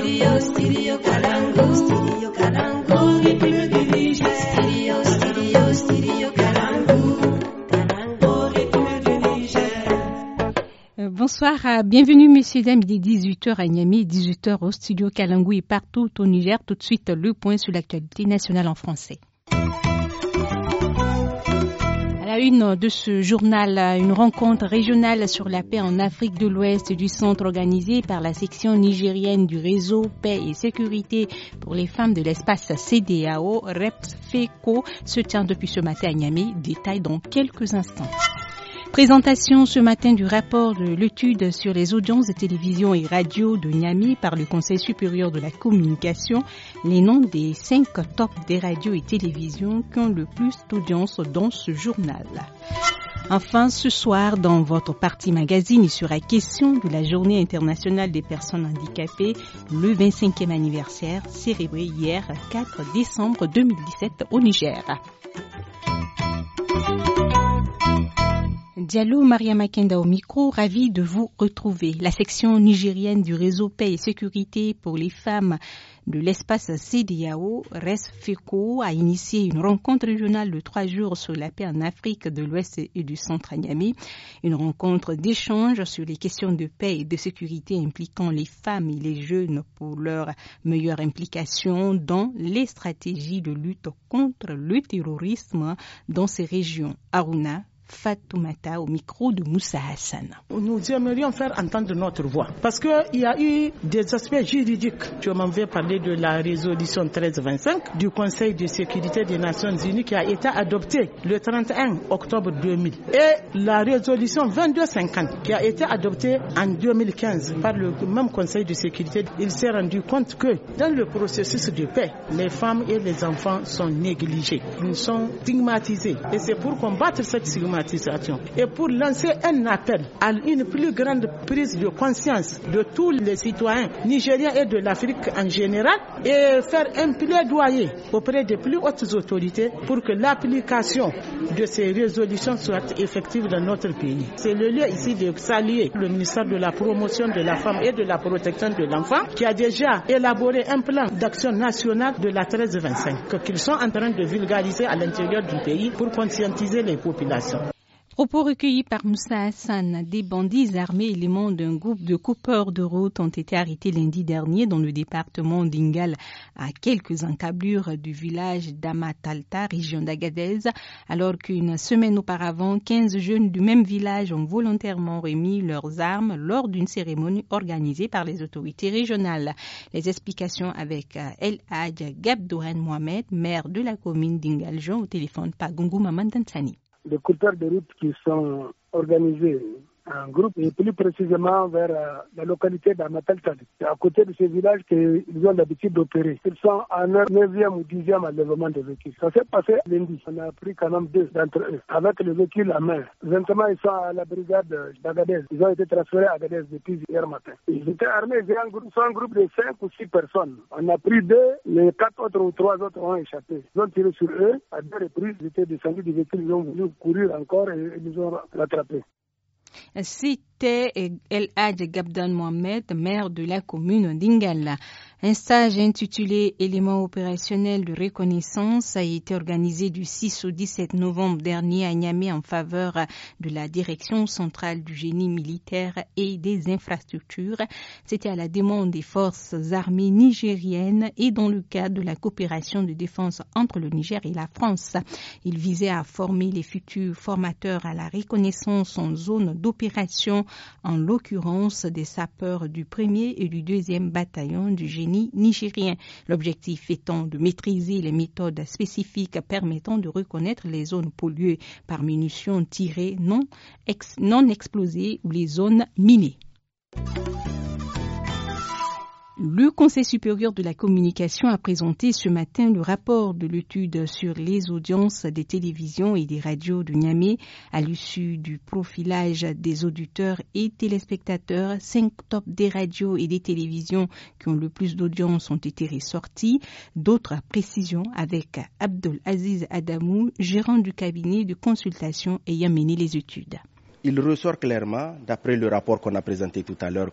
Bonsoir, bienvenue messieurs, dames, il est 18h à Niamey, 18h au studio Kalangu et partout au Niger. Tout de suite, le point sur l'actualité nationale en français. À la une de ce journal, une rencontre régionale sur la paix en Afrique de l'Ouest du centre organisé par la section nigérienne du réseau Paix et Sécurité pour les femmes de l'espace CEDEAO, REPS-FECO, se tient depuis ce matin à Niamey. Détail dans quelques instants. Présentation ce matin du rapport de l'étude sur les audiences de télévision et radio de Niamey par le Conseil supérieur de la communication, les noms des 5 tops des radios et télévisions qui ont le plus d'audience dans ce journal. Enfin, ce soir, dans votre partie magazine, il sera question de la Journée internationale des personnes handicapées, le 25e anniversaire, célébré hier 4 décembre 2017 au Niger. Diallo Mariama Kenda au micro, ravi de vous retrouver. La section nigérienne du réseau Paix et Sécurité pour les femmes de l'espace CEDEAO, REPS-FECO, a initié une rencontre régionale de 3 jours sur la paix en Afrique de l'Ouest et du Centre à Niamey. Une rencontre d'échange sur les questions de paix et de sécurité impliquant les femmes et les jeunes pour leur meilleure implication dans les stratégies de lutte contre le terrorisme dans ces régions. Aruna Fatoumata au micro de Moussa Hassan. Nous aimerions faire entendre notre voix parce qu'il y a eu des aspects juridiques. Je m'en vais parler de la résolution 1325 du Conseil de sécurité des Nations Unies qui a été adoptée le 31 octobre 2000 et la résolution 2250 qui a été adoptée en 2015 par le même Conseil de sécurité. Il s'est rendu compte que dans le processus de paix, les femmes et les enfants sont négligés. Ils sont stigmatisés et c'est pour combattre cette stigmatisation et pour lancer un appel à une plus grande prise de conscience de tous les citoyens nigériens et de l'Afrique en général et faire un plaidoyer auprès des plus hautes autorités pour que l'application de ces résolutions soit effective dans notre pays. C'est le lieu ici de saluer le ministère de la promotion de la femme et de la protection de l'enfant qui a déjà élaboré un plan d'action national de la 1325 qu'ils sont en train de vulgariser à l'intérieur du pays pour conscientiser les populations. Propos recueillis par Moussa Hassan, des bandits armés éléments d'un groupe de coupeurs de route ont été arrêtés lundi dernier dans le département d'Ingal, à quelques encablures du village d'Amatalta, région d'Agadez, alors qu'une semaine auparavant, 15 jeunes du même village ont volontairement remis leurs armes lors d'une cérémonie organisée par les autorités régionales. Les explications avec El Hadj Gabdourane Mohamed, maire de la commune d'Ingaljon, au téléphone par Gungu Mamandantani. Les coupeurs de route qui sont organisés en groupe et plus précisément vers la localité d'Amatalta. C'est à côté de ces villages qu'ils ont l'habitude d'opérer. Ils sont à leur 9e ou 10e enlèvement de véhicules. Ça s'est passé lundi. On a pris quand même 2 d'entre eux avec le véhicule à main. Maintenant, ils sont à la brigade d'Agadez. Ils ont été transférés à Agadez depuis hier matin. Ils étaient armés. Ils sont un groupe de 5 ou 6 personnes. On a pris 2, les 4 autres ou 3 autres ont échappé. Ils ont tiré sur eux. À 2 reprises, ils étaient descendus du véhicule. Ils ont voulu courir encore et ils ont rattrapé. C'était El Hadj Gabdan Mohamed, maire de la commune d'Ingala. Un stage intitulé Éléments opérationnels de reconnaissance a été organisé du 6 au 17 novembre dernier à Niamey en faveur de la Direction centrale du génie militaire et des infrastructures. C'était à la demande des forces armées nigériennes et dans le cadre de la coopération de défense entre le Niger et la France. Il visait à former les futurs formateurs à la reconnaissance en zone d'opération, en l'occurrence des sapeurs du 1er et du 2e bataillon du génie nigérien. L'objectif étant de maîtriser les méthodes spécifiques permettant de reconnaître les zones polluées par munitions tirées non explosées ou les zones minées. Le Conseil supérieur de la communication a présenté ce matin le rapport de l'étude sur les audiences des télévisions et des radios de Niamey. À l'issue du profilage des auditeurs et téléspectateurs, 5 tops des radios et des télévisions qui ont le plus d'audience ont été ressortis. D'autres précisions avec Abdul Aziz Adamou, gérant du cabinet de consultation ayant mené les études. Il ressort clairement, d'après le rapport qu'on a présenté tout à l'heure, que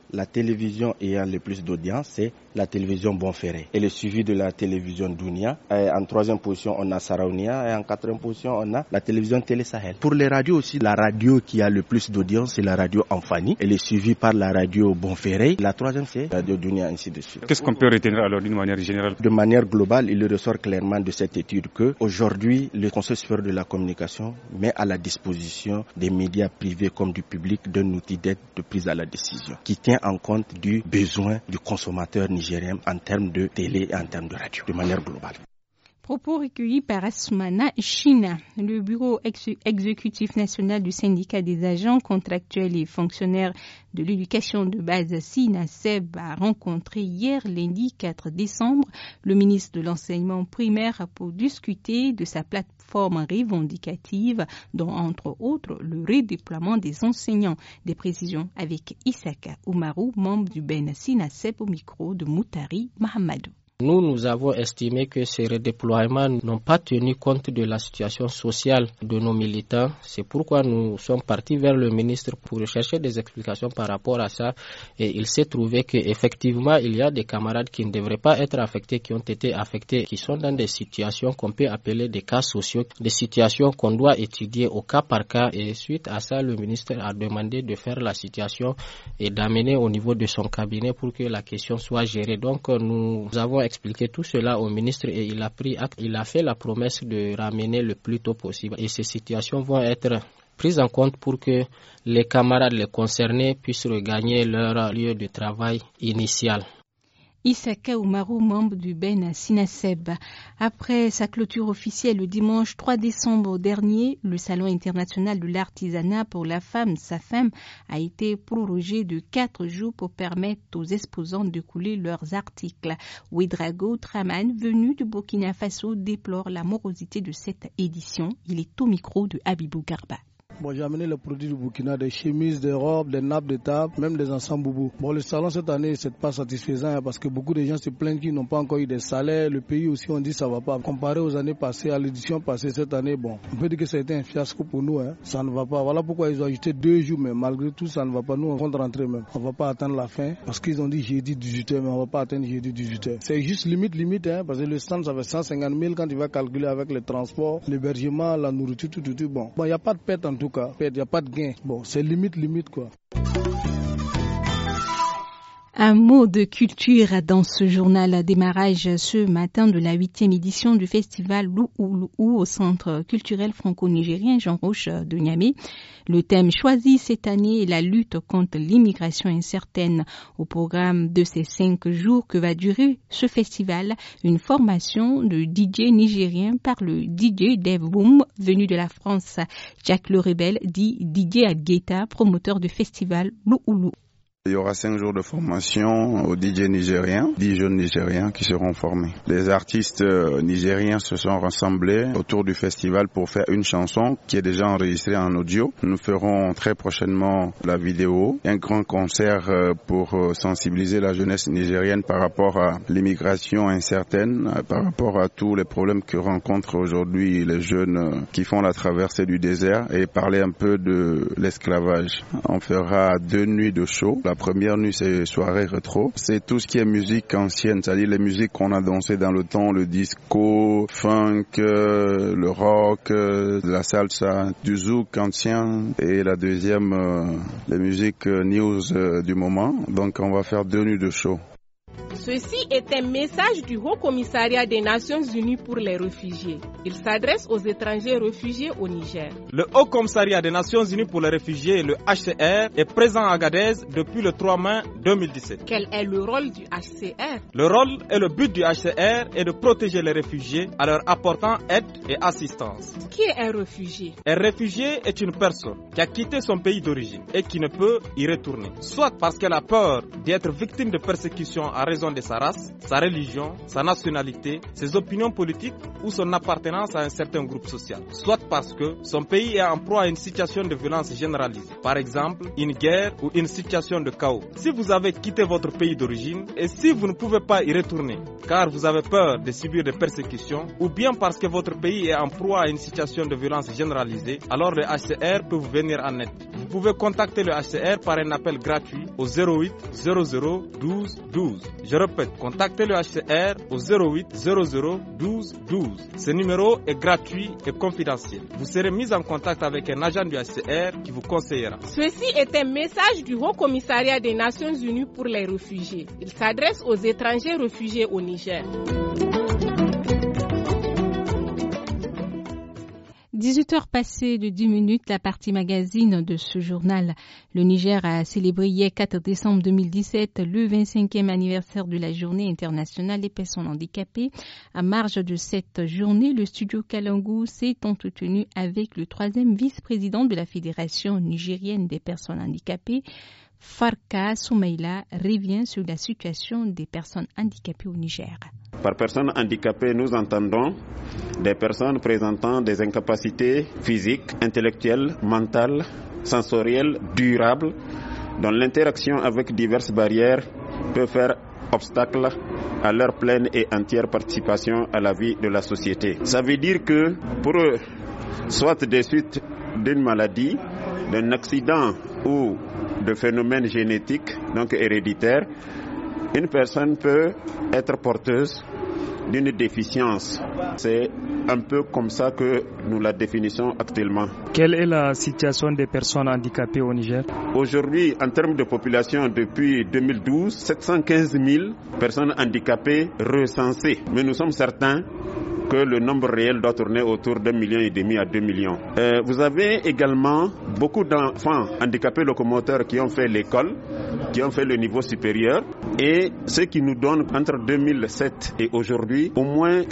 la télévision ayant le plus d'audience, c'est la télévision Bonferré. Elle est suivie de la télévision Dunia. En troisième position, on a Saraounia. Et en quatrième position, on a la télévision Télé Sahel. Pour les radios aussi, la radio qui a le plus d'audience, c'est la radio Amfani. Elle est suivie par la radio Bonferré. La troisième, c'est la radio Dunia, ainsi de suite. Qu'est-ce qu'on peut retenir alors d'une manière générale? De manière globale, il ressort clairement de cette étude que aujourd'hui, le Conseil supérieur de la communication met à la disposition des médias privés comme du public d'un outil d'aide de prise à la décision qui tient en compte du besoin du consommateur nigérien en termes de télé et en termes de radio, de manière globale. Propos recueillis par Assoumana China. Le bureau exécutif national du syndicat des agents contractuels et fonctionnaires de l'éducation de base SINASEB a rencontré hier lundi 4 décembre le ministre de l'enseignement primaire pour discuter de sa plateforme revendicative dont entre autres le redéploiement des enseignants. Des précisions avec Isaka Oumarou, membre du BEN SINASEB au micro de Moutari Mahamadou. Nous avons estimé que ces redéploiements n'ont pas tenu compte de la situation sociale de nos militants. C'est pourquoi nous sommes partis vers le ministre pour chercher des explications par rapport à ça. Et il s'est trouvé qu'effectivement, il y a des camarades qui ne devraient pas être affectés, qui ont été affectés, qui sont dans des situations qu'on peut appeler des cas sociaux, des situations qu'on doit étudier au cas par cas. Et suite à ça, le ministre a demandé de faire la situation et d'amener au niveau de son cabinet pour que la question soit gérée. Donc, nous avons expliqué tout cela au ministre et il a pris acte, il a fait la promesse de ramener le plus tôt possible. Et ces situations vont être prises en compte pour que les camarades, les concernés puissent regagner leur lieu de travail initial. Isaka Oumarou, membre du BEN SINASEB. Après sa clôture officielle le dimanche 3 décembre dernier, le Salon international de l'artisanat pour la femme, SAFEM, a été prorogé de 4 jours pour permettre aux exposants de couler leurs articles. Ouedraogo Traman, venu de Burkina Faso, déplore la morosité de cette édition. Il est au micro de Habibou Garba. J'ai amené les produits du Burkina, des chemises, des robes, des nappes de table, même des ensembles boubou. Le salon cette année, c'est pas satisfaisant parce que beaucoup de gens se plaignent qu'ils n'ont pas encore eu des salaires. Le pays aussi, on dit ça va pas. Comparé aux années passées, à l'édition passée cette année, on peut dire que ça a été un fiasco pour nous. Ça ne va pas. Voilà pourquoi ils ont ajouté 2 jours, mais malgré tout, ça ne va pas. Nous, on compte rentrer même. On va pas attendre la fin parce qu'ils ont dit jeudi 18h, mais on va pas attendre jeudi 18h. C'est juste limite, parce que le stand, ça fait 150 000 quand tu vas calculer avec le transport, l'hébergement, la nourriture, tout. Il n'y a pas de perte en tout cas. Il n'y a pas de gain. C'est limite quoi. Un mot de culture dans ce journal. Démarrage ce matin de la 8e édition du festival Lououlou au Centre culturel franco-nigérien Jean Roche de Niamey. Le thème choisi cette année est la lutte contre l'immigration incertaine. Au programme de ces 5 jours que va durer ce festival, une formation de DJ nigérien par le DJ Dave Boom venu de la France. Jack Le Rebelle dit DJ Adgueta, promoteur du festival Lououlou. Il y aura 5 jours de formation aux DJ nigériens, 10 jeunes nigériens qui seront formés. Les artistes nigériens se sont rassemblés autour du festival pour faire une chanson qui est déjà enregistrée en audio. Nous ferons très prochainement la vidéo, un grand concert pour sensibiliser la jeunesse nigérienne par rapport à l'immigration incertaine, par rapport à tous les problèmes que rencontrent aujourd'hui les jeunes qui font la traversée du désert et parler un peu de l'esclavage. On fera 2 nuits de show. La première nuit, c'est soirée rétro. C'est tout ce qui est musique ancienne, c'est-à-dire les musiques qu'on a dansées dans le temps, le disco, funk, le rock, la salsa, du zouk ancien. Et la deuxième, les musiques news du moment. Donc on va faire 2 nuits de show. Ceci est un message du Haut-Commissariat des Nations Unies pour les réfugiés. Il s'adresse aux étrangers réfugiés au Niger. Le Haut-Commissariat des Nations Unies pour les réfugiés, le HCR, est présent à Agadez depuis le 3 mai 2017. Quel est le rôle du HCR? Le rôle et le but du HCR est de protéger les réfugiés en leur apportant aide et assistance. Qui est un réfugié? Un réfugié est une personne qui a quitté son pays d'origine et qui ne peut y retourner, soit parce qu'elle a peur d'être victime de persécution à raison de de sa race, sa religion, sa nationalité, ses opinions politiques ou son appartenance à un certain groupe social. Soit parce que son pays est en proie à une situation de violence généralisée, par exemple une guerre ou une situation de chaos. Si vous avez quitté votre pays d'origine et si vous ne pouvez pas y retourner car vous avez peur de subir des persécutions ou bien parce que votre pays est en proie à une situation de violence généralisée, alors le HCR peut vous venir en aide. Vous pouvez contacter le HCR par un appel gratuit au 08 00 12 12. Je répète, contactez le HCR au 08 00 12 12. Ce numéro est gratuit et confidentiel. Vous serez mis en contact avec un agent du HCR qui vous conseillera. Ceci est un message du Haut Commissariat des Nations Unies pour les réfugiés. Il s'adresse aux étrangers réfugiés au Niger. 18h passées de 10 minutes, la partie magazine de ce journal. Le Niger a célébré hier 4 décembre 2017 le 25e anniversaire de la Journée internationale des personnes handicapées. À marge de cette journée, le studio Kalangu s'est entretenu avec le 3e vice-président de la Fédération nigérienne des personnes handicapées. Farka Soumaïla revient sur la situation des personnes handicapées au Niger. Par personnes handicapées, nous entendons des personnes présentant des incapacités physiques, intellectuelles, mentales, sensorielles, durables, dont l'interaction avec diverses barrières peut faire obstacle à leur pleine et entière participation à la vie de la société. Ça veut dire que pour eux, soit des suites d'une maladie, d'un accident ou de phénomènes génétiques, donc héréditaires, une personne peut être porteuse d'une déficience. C'est un peu comme ça que nous la définissons actuellement. Quelle est la situation des personnes handicapées au Niger? Aujourd'hui, en termes de population, depuis 2012, 715 000 personnes handicapées recensées. Mais nous sommes certains que le nombre réel doit tourner autour d'1,5 million à 2 millions. Vous avez également beaucoup d'enfants handicapés locomoteurs qui ont fait l'école, qui ont fait le niveau supérieur, et ce qui nous donne entre 2007 et aujourd'hui, au moins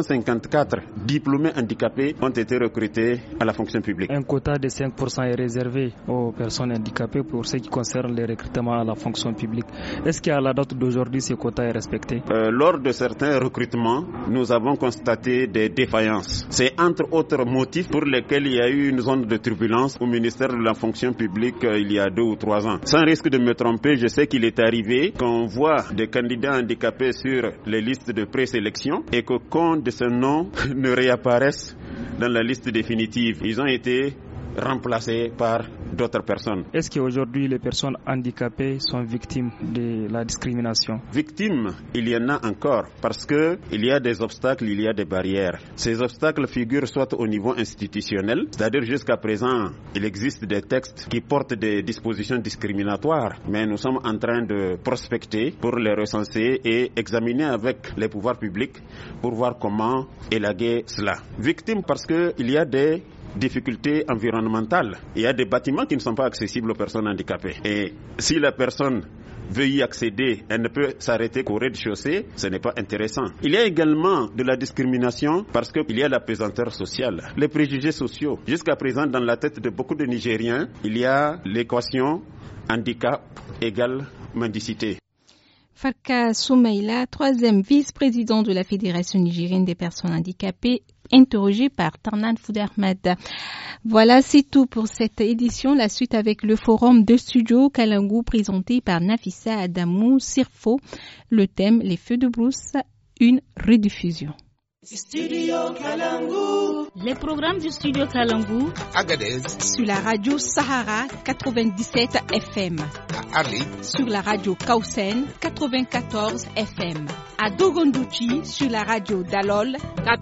454 diplômés handicapés ont été recrutés à la fonction publique. Un quota de 5% est réservé aux personnes handicapées pour ce qui concerne les recrutements à la fonction publique. Est-ce qu'à la date d'aujourd'hui, ce quota est respecté? Lors de certains recrutements, nous avons constaté des défaillances. C'est entre autres motifs pour lesquels il y a eu une zone de turbulence au ministère de la fonction publique il y a 2 ou 3 ans. Sans risque de me tromper, je sais qu'il est arrivé qu'on voit des candidats handicapés sur les listes de présélection et qu'aucun de ces noms ne réapparaissent dans la liste définitive. Ils ont été remplacés par d'autres personnes. Est-ce qu'aujourd'hui les personnes handicapées sont victimes de la discrimination? Victimes, il y en a encore parce que il y a des obstacles, il y a des barrières. Ces obstacles figurent soit au niveau institutionnel, c'est-à-dire jusqu'à présent, il existe des textes qui portent des dispositions discriminatoires, mais nous sommes en train de prospecter pour les recenser et examiner avec les pouvoirs publics pour voir comment élaguer cela. Victimes parce que il y a des difficultés environnementales. Il y a des bâtiments qui ne sont pas accessibles aux personnes handicapées. Et si la personne veut y accéder, elle ne peut s'arrêter qu'au rez-de-chaussée, ce n'est pas intéressant. Il y a également de la discrimination parce qu'il y a la pesanteur sociale, les préjugés sociaux. Jusqu'à présent, dans la tête de beaucoup de Nigériens, il y a l'équation handicap égale mendicité. Farka Soumaïla, 3e vice-président de la Fédération nigérienne des personnes handicapées, interrogé par Tarnan Foudermad. Voilà, c'est tout pour cette édition. La suite avec le forum de studio Kalangu présenté par Nafissa Adamou Sirfo. Le thème, les feux de brousse, une rediffusion. Studio Kalangu. Les programmes du Studio Kalangu. Agadez. Sur la radio Sahara 97 FM. À Arlit. Sur la radio Kausen 94 FM. À Dogondouchi sur la radio Dalol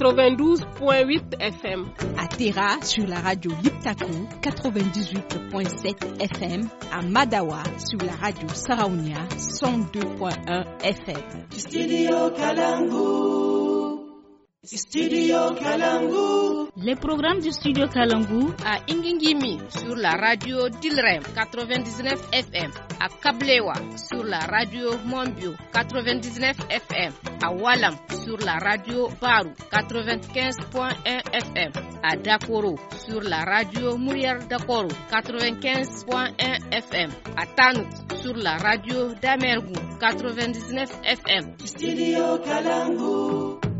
92.8 FM. À Tera sur la radio Liptako 98.7 FM. À Madawa sur la radio Saraounia 102.1 FM. Studio Kalangu. Studio Kalangu. Les programmes du Studio Kalangu à Ingingimi sur la radio Dilrem 99 FM, à Kablewa sur la radio Monbio 99 FM, à Walam sur la radio Baru 95.1 FM, à Dakoro sur la radio Mouriar Dakoro 95.1 FM, à Tanout sur la radio Damergou 99 FM. Studio Kalangu.